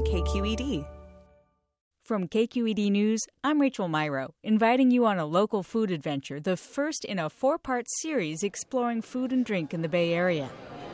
KQED. From KQED News, I'm Rachel Myrow, inviting you on a local food adventure, the first in a 4-part series exploring food and drink in the Bay Area.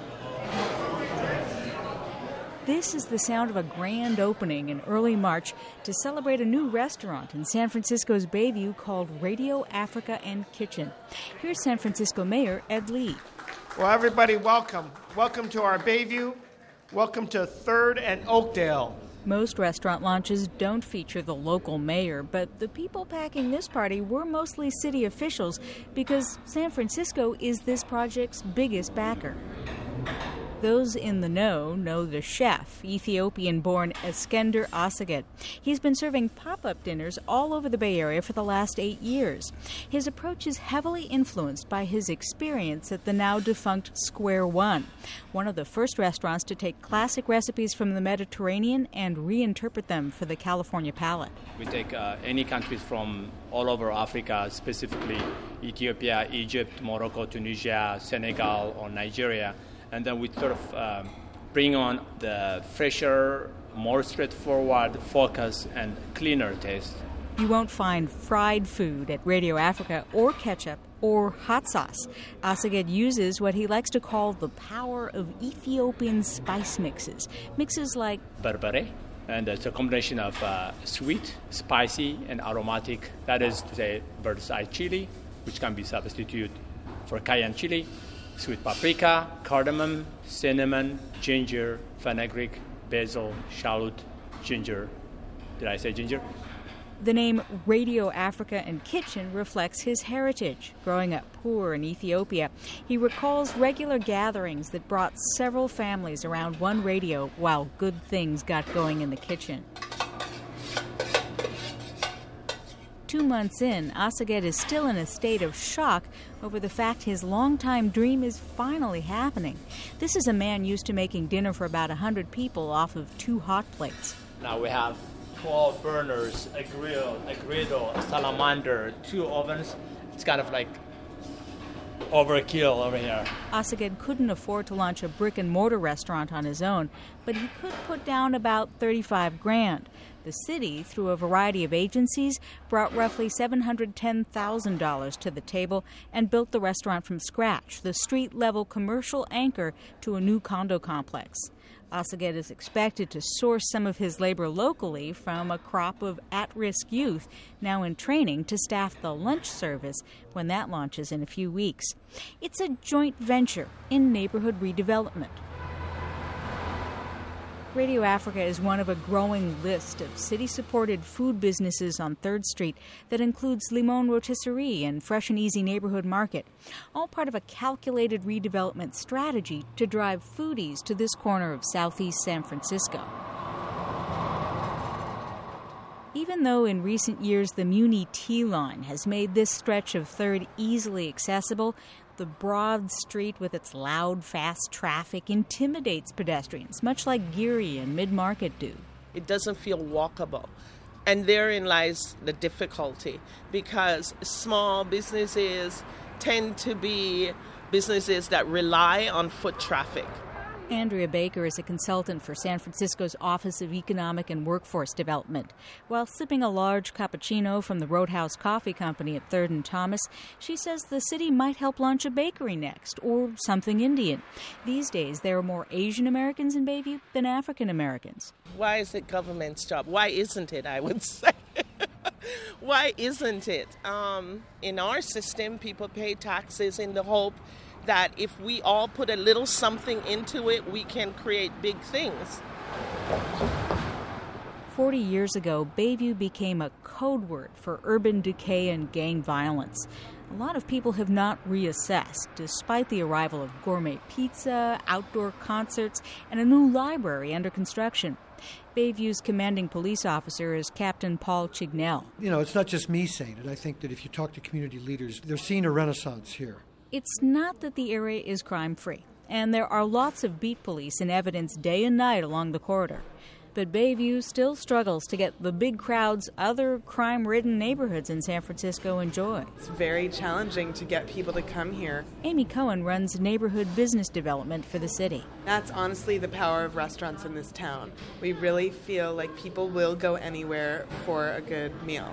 This is the sound of a grand opening in early March to celebrate a new restaurant in San Francisco's Bayview called Radio Africa and Kitchen. Here's San Francisco Mayor Ed Lee. Well, everybody, welcome. Welcome to our Bayview. Welcome to 3rd and Oakdale. Most restaurant launches don't feature the local mayor, but the people packing this party were mostly city officials because San Francisco is this project's biggest backer. Those in the know the chef, Ethiopian-born Eskender Assaget. He's been serving pop-up dinners all over the Bay Area for the last 8 years. His approach is heavily influenced by his experience at the now-defunct Square One, one of the first restaurants to take classic recipes from the Mediterranean and reinterpret them for the California palate. We take any countries from all over Africa, specifically Ethiopia, Egypt, Morocco, Tunisia, Senegal, or Nigeria, and then we sort of bring on the fresher, more straightforward focus and cleaner taste. You won't find fried food at Radio Africa or ketchup or hot sauce. Assaget uses what he likes to call the power of Ethiopian spice mixes. Mixes like berbere, and it's a combination of sweet, spicy, and aromatic. That is to say, bird's eye chili, which can be substituted for cayenne chili, sweet paprika, cardamom, cinnamon, ginger, fenugreek, basil, shallot, ginger. Did I say ginger? The name Radio Africa and Kitchen reflects his heritage. Growing up poor in Ethiopia, he recalls regular gatherings that brought several families around one radio while good things got going in the kitchen. 2 months in, Assaget is still in a state of shock over the fact his longtime dream is finally happening. This is a man used to making dinner for about 100 people off of 2 hot plates. Now we have 12 burners, a grill, a griddle, a salamander, 2 ovens. It's kind of like overkill over here. Assaget couldn't afford to launch a brick-and-mortar restaurant on his own, but he could put down about $35,000. The city, through a variety of agencies, brought roughly $710,000 to the table and built the restaurant from scratch, the street-level commercial anchor to a new condo complex. Assaget is expected to source some of his labor locally from a crop of at-risk youth now in training to staff the lunch service when that launches in a few weeks. It's a joint venture in neighborhood redevelopment. Radio Africa is one of a growing list of city-supported food businesses on 3rd Street that includes Limon Rotisserie and Fresh and Easy Neighborhood Market, all part of a calculated redevelopment strategy to drive foodies to this corner of southeast San Francisco. Even though in recent years the Muni T-Line has made this stretch of 3rd easily accessible, the broad street with its loud, fast traffic intimidates pedestrians, much like Geary and Mid-Market do. It doesn't feel walkable. And therein lies the difficulty, because small businesses tend to be businesses that rely on foot traffic. Andrea Baker is a consultant for San Francisco's Office of Economic and Workforce Development. While sipping a large cappuccino from the Roadhouse Coffee Company at 3rd and Thomas, she says the city might help launch a bakery next, or something Indian. These days, there are more Asian Americans in Bayview than African Americans. Why is it government's job? Why isn't it, I would say? Why isn't it? In our system, people pay taxes in the hope that if we all put a little something into it, we can create big things. 40 years ago, Bayview became a code word for urban decay and gang violence. A lot of people have not reassessed, despite the arrival of gourmet pizza, outdoor concerts, and a new library under construction. Bayview's commanding police officer is Captain Paul Chignell. You know, it's not just me saying it. I think that if you talk to community leaders, they're seeing a renaissance here. It's not that the area is crime-free, and there are lots of beat police in evidence day and night along the corridor. But Bayview still struggles to get the big crowds other crime-ridden neighborhoods in San Francisco enjoy. It's very challenging to get people to come here. Amy Cohen runs neighborhood business development for the city. That's honestly the power of restaurants in this town. We really feel like people will go anywhere for a good meal.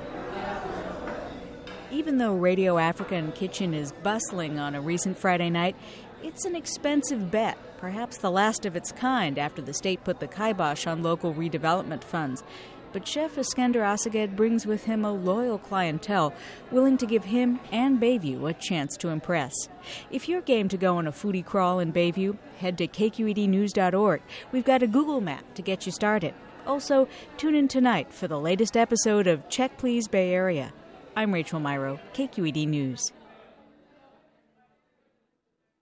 Even though Radio African Kitchen is bustling on a recent Friday night, it's an expensive bet, perhaps the last of its kind after the state put the kibosh on local redevelopment funds. But Chef Iskender Asaged brings with him a loyal clientele willing to give him and Bayview a chance to impress. If you're game to go on a foodie crawl in Bayview, head to kqednews.org. We've got a Google map to get you started. Also, tune in tonight for the latest episode of Check Please Bay Area. I'm Rachel Myrow, KQED News.